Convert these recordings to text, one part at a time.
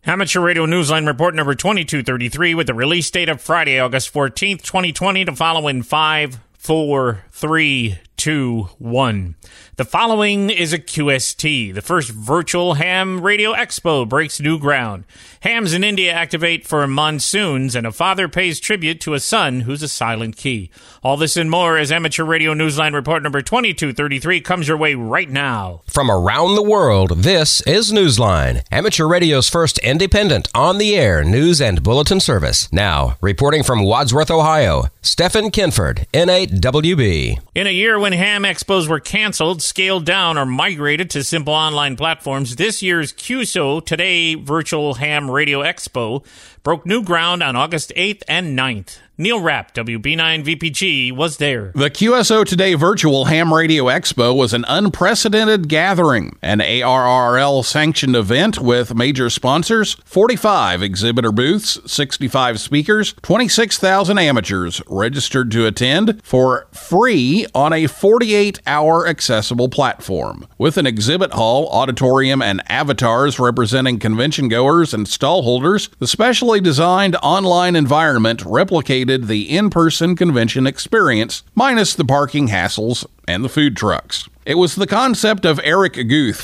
Amateur Radio Newsline report number 2233 with the release date of Friday, August 14th, 2020 to follow in 5, 4, 3, 2, 1. The following is a QST. The first virtual ham radio expo breaks new ground. Hams in India activate for monsoons, and a father pays tribute to a son who's a silent key. All this and more as Amateur Radio Newsline report number 2233 comes your way right now. From around the world, this is Newsline, Amateur Radio's first independent, on-the-air news and bulletin service. Now, reporting from Wadsworth, Ohio, Stephen Kinford, N8WB. In a year when ham expos were canceled, scaled down, or migrated to simple online platforms, this year's QSO Today Virtual Ham Radio Expo broke new ground on August 8th and 9th. Neil Rapp, WB9 VPG, was there. The QSO Today Virtual Ham Radio Expo was an unprecedented gathering, an ARRL-sanctioned event with major sponsors, 45 exhibitor booths, 65 speakers, 26,000 amateurs registered to attend for free on a 48-hour accessible platform. With an exhibit hall, auditorium, and avatars representing convention goers and stall holders, the specially designed online environment replicated the in-person convention experience, minus the parking hassles and the food trucks. It was the concept of Eric Guth,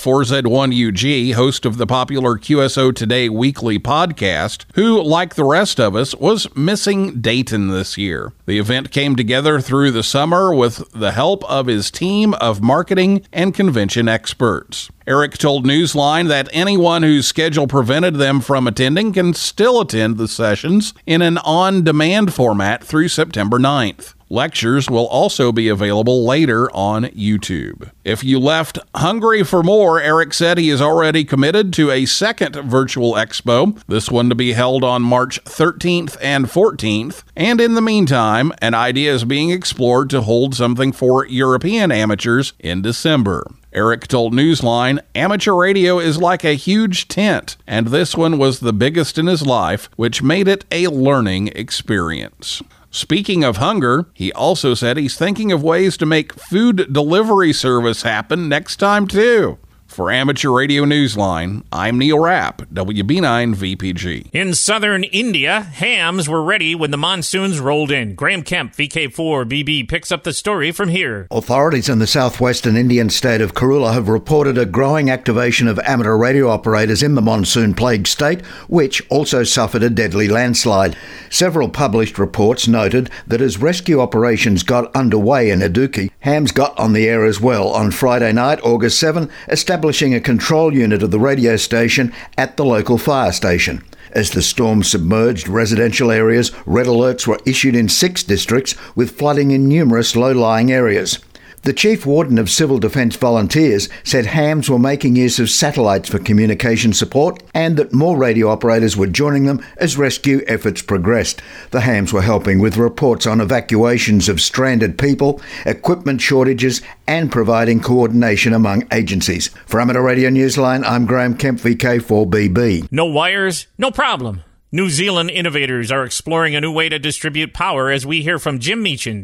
4Z1UG, host of the popular QSO Today weekly podcast, who, like the rest of us, was missing Dayton this year. The event came together through the summer with the help of his team of marketing and convention experts. Eric told Newsline that anyone whose schedule prevented them from attending can still attend the sessions in an on-demand format through September 9th. Lectures will also be available later on YouTube. If you left hungry for more, Eric said he is already committed to a second virtual expo, this one to be held on March 13th and 14th. And in the meantime, an idea is being explored to hold something for European amateurs in December. Eric told Newsline, amateur radio is like a huge tent, and this one was the biggest in his life, which made it a learning experience. Speaking of hunger, he also said he's thinking of ways to make food delivery service happen next time, too. For Amateur Radio Newsline, I'm Neil Rapp, WB9 VPG. In southern India, hams were ready when the monsoons rolled in. Graham Kemp, VK4BB, picks up the story from here. Authorities in the southwestern Indian state of Kerala have reported a growing activation of amateur radio operators in the monsoon-plagued state, which also suffered a deadly landslide. Several published reports noted that as rescue operations got underway in Idukki, hams got on the air as well on Friday night, August 7, establishing a control unit of the radio station at the local fire station. As the storm submerged residential areas, red alerts were issued in 6 districts, with flooding in numerous low-lying areas. The Chief Warden of Civil Defence Volunteers said hams were making use of satellites for communication support and that more radio operators were joining them as rescue efforts progressed. The hams were helping with reports on evacuations of stranded people, equipment shortages and providing coordination among agencies. For Amateur Radio Newsline, I'm Graham Kemp, VK4BB. No wires? No problem. New Zealand innovators are exploring a new way to distribute power as we hear from Jim Meechan,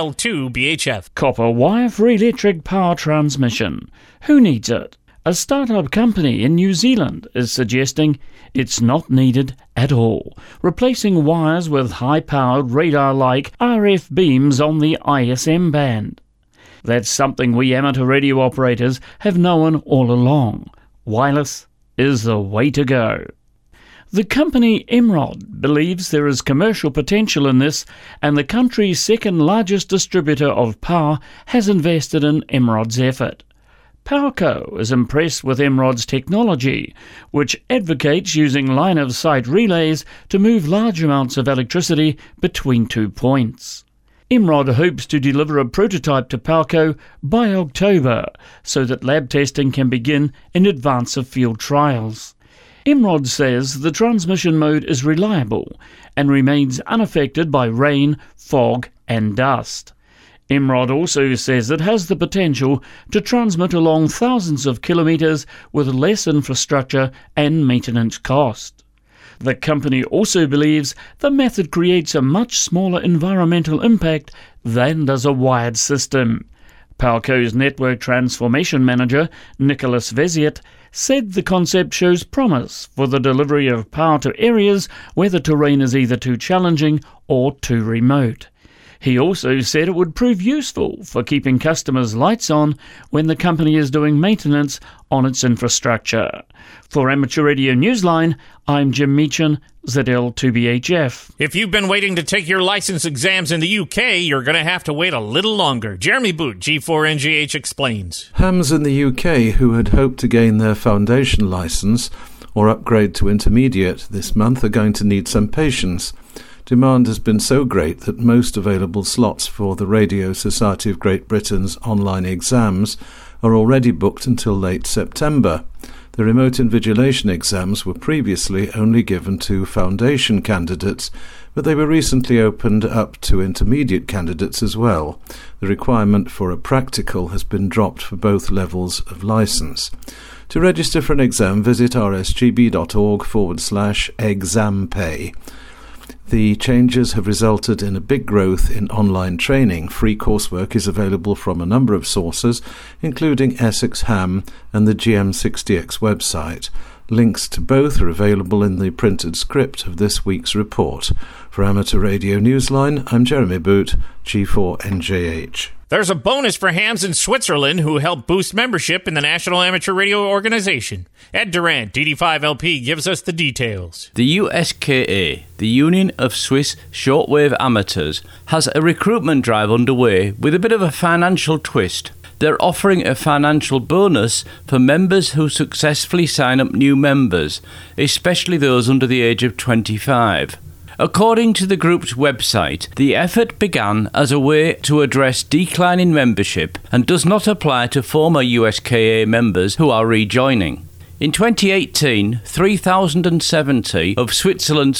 ZL2BHF. Copper wire-free electric power transmission. Who needs it? A startup company in New Zealand is suggesting it's not needed at all, replacing wires with high-powered radar-like RF beams on the ISM band. That's something we amateur radio operators have known all along. Wireless is the way to go. The company Emrod believes there is commercial potential in this, and the country's second largest distributor of power has invested in Emrod's effort. PowerCo is impressed with Emrod's technology, which advocates using line-of-sight relays to move large amounts of electricity between 2 points. Emrod hopes to deliver a prototype to PowerCo by October, so that lab testing can begin in advance of field trials. Emrod says the transmission mode is reliable and remains unaffected by rain, fog and dust. Emrod also says it has the potential to transmit along thousands of kilometres with less infrastructure and maintenance cost. The company also believes the method creates a much smaller environmental impact than does a wired system. PowerCo's Network Transformation Manager, Nicholas Veziet, said the concept shows promise for the delivery of power to areas where the terrain is either too challenging or too remote. He also said it would prove useful for keeping customers' lights on when the company is doing maintenance on its infrastructure. For Amateur Radio Newsline, I'm Jim Meechan, ZL2BHF. If you've been waiting to take your license exams in the UK, you're going to have to wait a little longer. Jeremy Boot, G4NGH, explains. Hams in the UK who had hoped to gain their foundation licence or upgrade to intermediate this month are going to need some patience. Demand has been so great that most available slots for the Radio Society of Great Britain's online exams are already booked until late September. The remote invigilation exams were previously only given to foundation candidates, but they were recently opened up to intermediate candidates as well. The requirement for a practical has been dropped for both levels of licence. To register for an exam, visit rsgb.org/exampay. The changes have resulted in a big growth in online training. Free coursework is available from a number of sources, including Essex Ham and the GM60X website. Links to both are available in the printed script of this week's report. For Amateur Radio Newsline, I'm Jeremy Boot, G4NJH. There's a bonus for hams in Switzerland who help boost membership in the National Amateur Radio Organization. Ed Durant, DD5LP, gives us the details. The USKA, the Union of Swiss Shortwave Amateurs, has a recruitment drive underway with a bit of a financial twist. They're offering a financial bonus for members who successfully sign up new members, especially those under the age of 25. According to the group's website, the effort began as a way to address declining membership and does not apply to former USKA members who are rejoining. In 2018, 3,070 of Switzerland's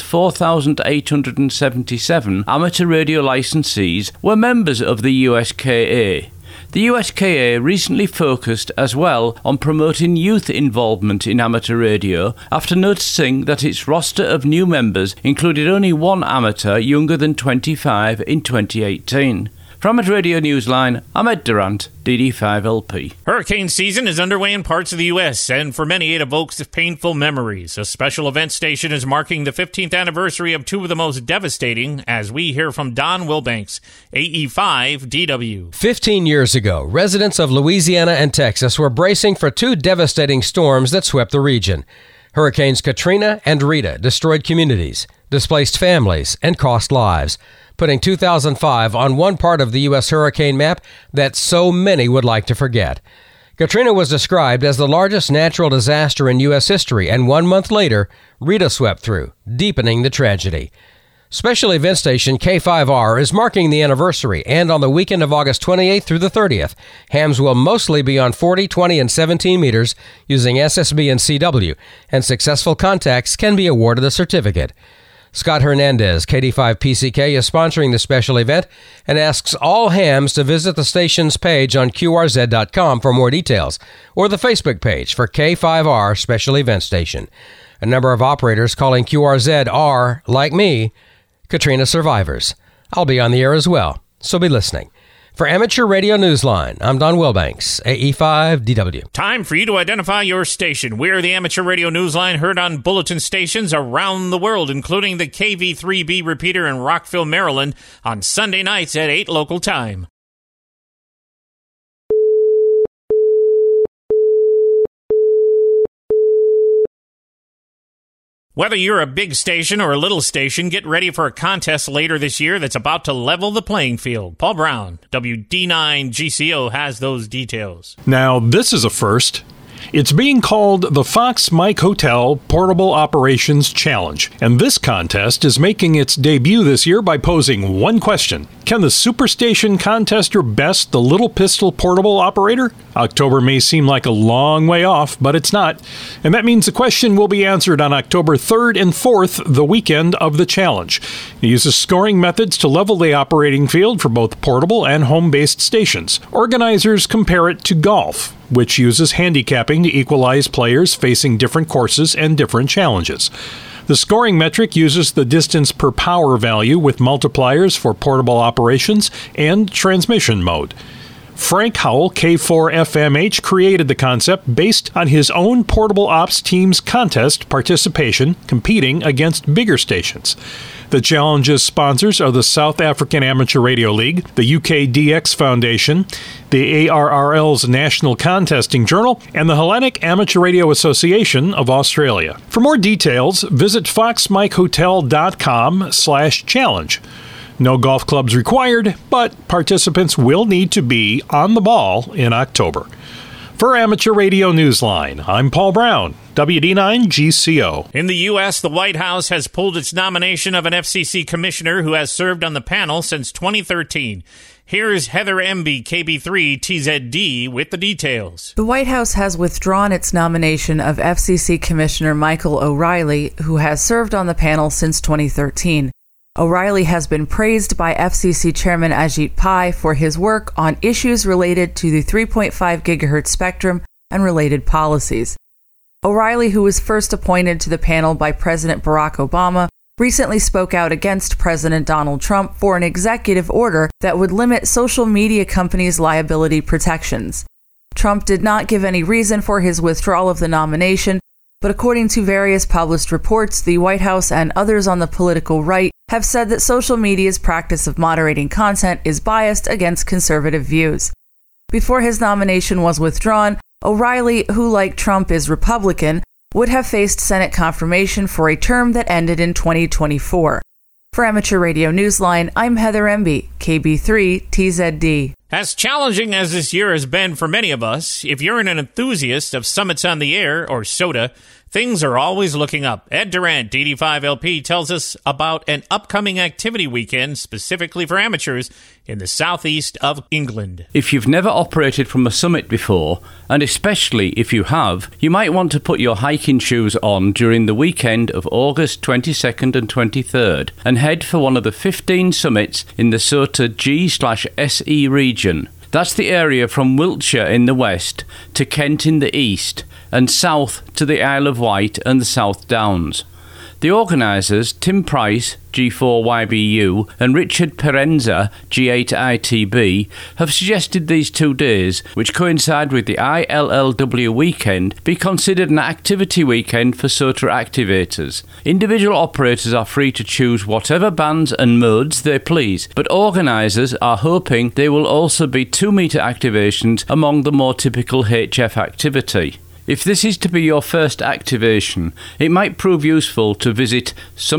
4,877 amateur radio licensees were members of the USKA. The USKA recently focused as well on promoting youth involvement in amateur radio after noticing that its roster of new members included only one amateur younger than 25 in 2018. From Amateur Radio Newsline, I'm Ed Durant, DD5LP. Hurricane season is underway in parts of the U.S., and for many it evokes painful memories. A special event station is marking the 15th anniversary of two of the most devastating, as we hear from Don Wilbanks, AE5DW. 15 years ago, residents of Louisiana and Texas were bracing for two devastating storms that swept the region. Hurricanes Katrina and Rita destroyed communities, displaced families, and cost lives, putting 2005 on one part of the U.S. hurricane map that so many would like to forget. Katrina was described as the largest natural disaster in U.S. history, and 1 month later, Rita swept through, deepening the tragedy. Special event station K5R is marking the anniversary, and on the weekend of August 28th through the 30th, hams will mostly be on 40, 20, and 17 meters using SSB and CW, and successful contacts can be awarded a certificate. Scott Hernandez, KD5PCK, is sponsoring the special event and asks all hams to visit the station's page on QRZ.com for more details, or the Facebook page for K5R Special Event Station. A number of operators calling QRZ are, like me, Katrina survivors. I'll be on the air as well, so be listening. For Amateur Radio Newsline, I'm Don Wilbanks, AE5DW. Time for you to identify your station. We're the Amateur Radio Newsline, heard on bulletin stations around the world, including the KV3B repeater in Rockville, Maryland, on Sunday nights at 8 local time. Whether you're a big station or a little station, get ready for a contest later this year that's about to level the playing field. Paul Brown, WD9GCO, has those details. Now, this is a first. It's being called the Fox Mike Hotel Portable Operations Challenge, and this contest is making its debut this year by posing one question. Can the Superstation contester best the Little Pistol portable operator? October may seem like a long way off, but it's not. And that means the question will be answered on October 3rd and 4th, the weekend of the challenge. It uses scoring methods to level the operating field for both portable and home-based stations. Organizers compare it to golf, which uses handicapping to equalize players facing different courses and different challenges. The scoring metric uses the distance per power value with multipliers for portable operations and transmission mode. Frank Howell, K4FMH, created the concept based on his own Portable Ops team's contest participation, competing against bigger stations. The challenge's sponsors are the South African Amateur Radio League, the UKDX Foundation, the ARRL's National Contesting Journal, and the Hellenic Amateur Radio Association of Australia. For more details, visit foxmikehotel.com/challenge. No golf clubs required, but participants will need to be on the ball in October. For Amateur Radio Newsline, I'm Paul Brown, WD9GCO. In the U.S., the White House has pulled its nomination of an FCC commissioner who has served on the panel since 2013. Here's Heather Emby, KB3TZD, with the details. The White House has withdrawn its nomination of FCC Commissioner Michael O'Reilly, who has served on the panel since 2013. O'Reilly has been praised by FCC Chairman Ajit Pai for his work on issues related to the 3.5 gigahertz spectrum and related policies. O'Reilly, who was first appointed to the panel by President Barack Obama, recently spoke out against President Donald Trump for an executive order that would limit social media companies' liability protections. Trump did not give any reason for his withdrawal of the nomination, but according to various published reports, the White House and others on the political right have said that social media's practice of moderating content is biased against conservative views. Before his nomination was withdrawn, O'Reilly, who like Trump is Republican, would have faced Senate confirmation for a term that ended in 2024. For Amateur Radio Newsline, I'm Heather Emby, KB3TZD. As challenging as this year has been for many of us, if you're an enthusiast of Summits on the Air or SOTA, things are always looking up. Ed Durant, DD5LP, tells us about an upcoming activity weekend specifically for amateurs in the southeast of England. If you've never operated from a summit before, and especially if you have, you might want to put your hiking shoes on during the weekend of August 22nd and 23rd and head for one of the 15 summits in the SOTA G/SE region. That's the area from Wiltshire in the west to Kent in the east and south to the Isle of Wight and the South Downs. The organisers, Tim Price, G4YBU, and Richard Perenza, G8ITB, have suggested these 2 days, which coincide with the ILLW weekend, be considered an activity weekend for SOTA activators. Individual operators are free to choose whatever bands and modes they please, but organisers are hoping there will also be 2-metre activations among the more typical HF activity. If this is to be your first activation, it might prove useful to visit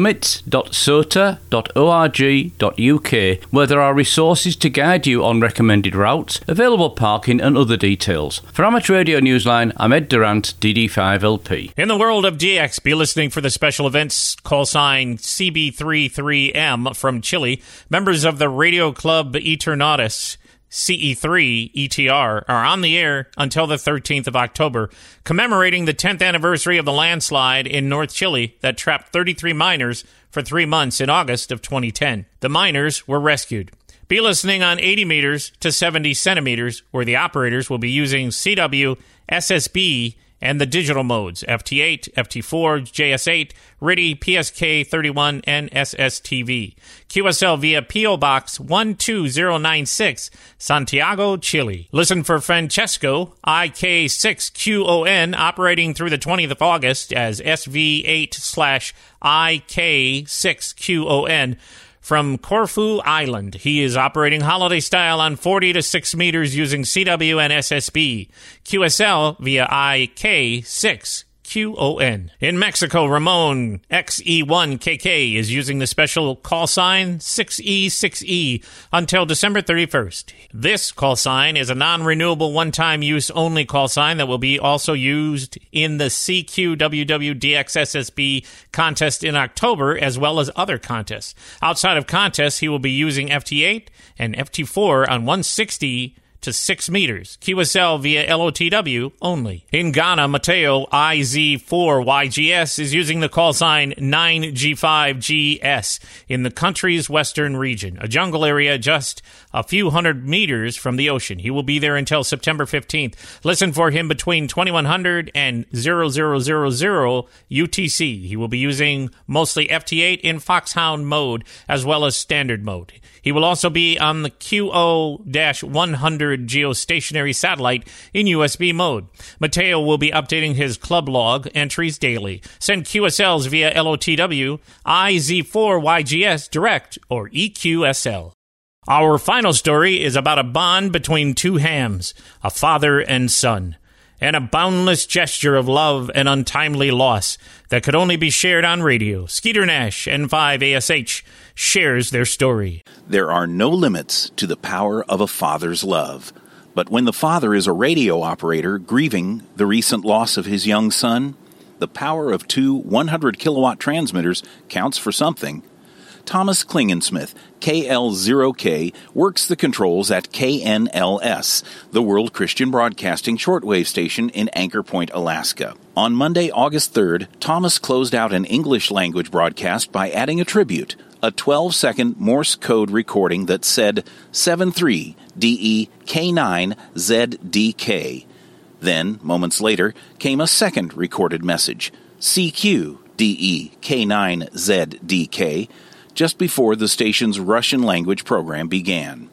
summits.sota.org.uk, where there are resources to guide you on recommended routes, available parking and other details. For Amateur Radio Newsline, I'm Ed Durant, DD5LP. In the world of DX, be listening for the special events call sign CB33M from Chile. Members of the Radio Club Eternatus CE3 ETR are on the air until the 13th of October, commemorating the 10th anniversary of the landslide in North Chile that trapped 33 miners for 3 months in August of 2010. The miners were rescued. Be listening on 80 meters to 70 centimeters, where the operators will be using CW, SSB, and the digital modes, FT8, FT4, JS8, RTTY, PSK31, and SSTV. QSL via P.O. Box 12096, Santiago, Chile. Listen for Francesco, IK6QON, operating through the 20th of August as SV8/IK6QON. From Corfu Island, he is operating holiday style on 40 to 6 meters using CW and SSB. QSL via IK6QON. In Mexico, Ramon XE1KK is using the special call sign 6E6E until December 31st. This call sign is a non-renewable one-time use only call sign that will be also used in the CQWWDXSSB contest in October, as well as other contests. Outside of contests, he will be using FT8 and FT4 on 160 to 6 meters. QSL via LOTW only. In Ghana, Mateo IZ4YGS is using the call sign 9G5GS in the country's western region, a jungle area just a few hundred meters from the ocean. He will be there until September 15th. Listen for him between 2100 and 0000 UTC. He will be using mostly FT8 in Foxhound mode as well as standard mode. He will also be on the QO-100 third geostationary satellite in USB mode. Mateo will be updating his club log entries daily. Send QSLs via LOTW, IZ4YGS Direct, or EQSL. Our final story is about a bond between two hams, a father and son, and a boundless gesture of love and untimely loss that could only be shared on radio. Skeeter Nash, N5ASH, shares their story. There are no limits to the power of a father's love. But when the father is a radio operator grieving the recent loss of his young son, the power of two 100-kilowatt transmitters counts for something. Thomas Klingensmith, KL0K, works the controls at KNLS, the World Christian Broadcasting shortwave station in Anchor Point, Alaska. On Monday, August 3rd, Thomas closed out an English-language broadcast by adding a tribute, a 12-second Morse code recording that said 73DEK9ZDK. Then, moments later, came a second recorded message, CQDEK9ZDK, just before the station's Russian language program began.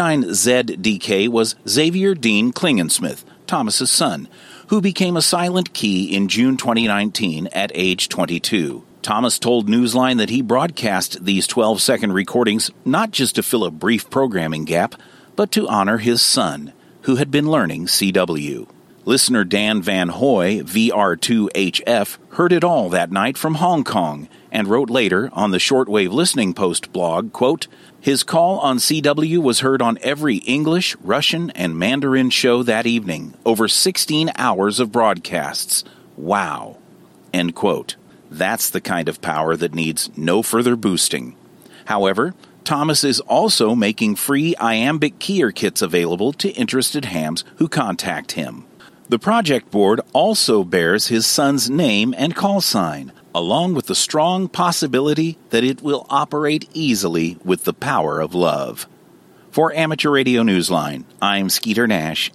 K9ZDK was Xavier Dean Klingensmith, Thomas's son, who became a silent key in June 2019 at age 22. Thomas told Newsline that he broadcast these 12-second recordings not just to fill a brief programming gap, but to honor his son, who had been learning CW. Listener Dan Van Hoy, VR2HF, heard it all that night from Hong Kong and wrote later on the Shortwave Listening Post blog, quote, his call on CW was heard on every English, Russian, and Mandarin show that evening, over 16 hours of broadcasts. Wow. End quote. That's the kind of power that needs no further boosting. However, Thomas is also making free iambic keyer kits available to interested hams who contact him. The project board also bears his son's name and call sign, along with the strong possibility that it will operate easily with the power of love. For Amateur Radio Newsline, I'm Skeeter Nash,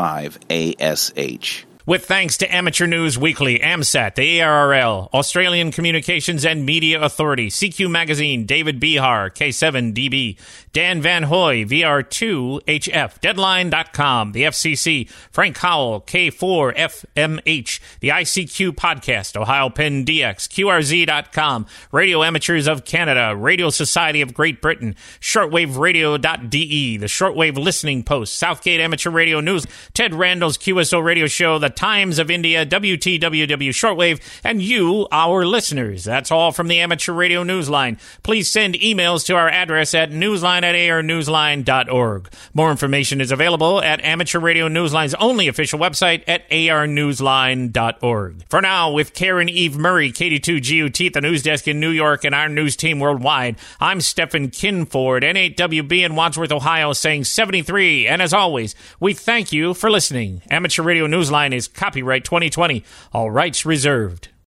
N5ASH. With thanks to Amateur News Weekly, AMSAT, the ARRL, Australian Communications and Media Authority, CQ Magazine, David Behar, K7DB, Dan Van Hoy, VR2HF, Deadline.com, the FCC, Frank Howell, K4FMH, the ICQ Podcast, Ohio Penn DX, QRZ.com, Radio Amateurs of Canada, Radio Society of Great Britain, ShortwaveRadio.de, the Shortwave Listening Post, Southgate Amateur Radio News, Ted Randall's QSO Radio Show, the Times of India, WTWW Shortwave, and you, our listeners. That's all from the Amateur Radio Newsline. Please send emails to our address at newsline@arnewsline.org. More information is available at Amateur Radio Newsline's only official website at arnewsline.org. For now, with Karen Eve Murray, KD2GUT at the news desk in New York, and our news team worldwide, I'm Stephen Kinford, N8WB in Wadsworth, Ohio, saying 73. And as always, we thank you for listening. Amateur Radio Newsline is copyright 2020. All rights reserved.